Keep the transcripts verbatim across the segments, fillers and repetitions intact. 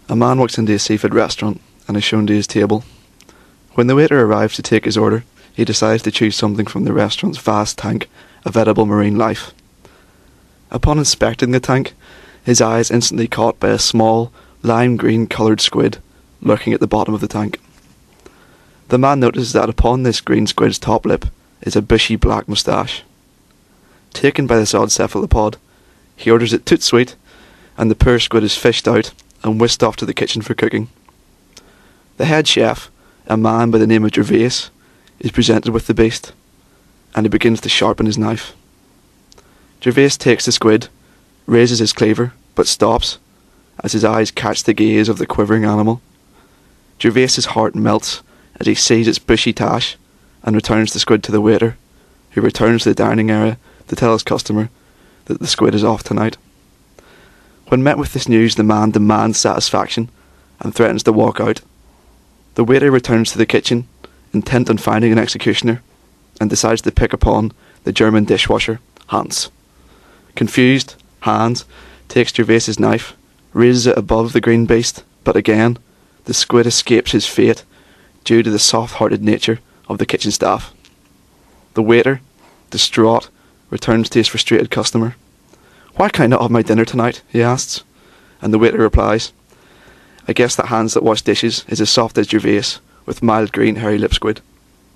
A man walks into a seafood restaurant and is shown to his table. When the waiter arrives to take his order, he decides to choose something from the restaurant's vast tank of edible marine life. Upon inspecting the tank, his eye is instantly caught by a small, lime-green coloured squid lurking at the bottom of the tank. The man notices that upon this green squid's top lip is a bushy black moustache. Taken by this odd cephalopod, he orders it tout sweet, and the poor squid is fished out and whisked off to the kitchen for cooking. The head chef, a man by the name of Gervais, is presented with the beast, and he begins to sharpen his knife. Gervais takes the squid, raises his cleaver, but stops, as his eyes catch the gaze of the quivering animal. Gervais's heart melts as he sees its bushy tash, and returns the squid to the waiter, who returns to the dining area to tell his customer that the squid is off tonight. When met with this news, the man demands satisfaction and threatens to walk out. The waiter returns to the kitchen, intent on finding an executioner, and decides to pick upon the German dishwasher, Hans. Confused, Hans takes Gervais's knife, raises it above the green beast, but again, the squid escapes his fate due to the soft-hearted nature of the kitchen staff. The waiter, distraught, returns to his frustrated customer. "Why can I not have my dinner tonight?" he asks, and the waiter replies, "I guess that Hans that wash dishes is as soft as Gervais, with mild green hairy lip squid."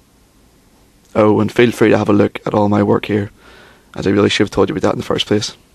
Oh, and feel free to have a look at all my work here, as I really should have told you about that in the first place.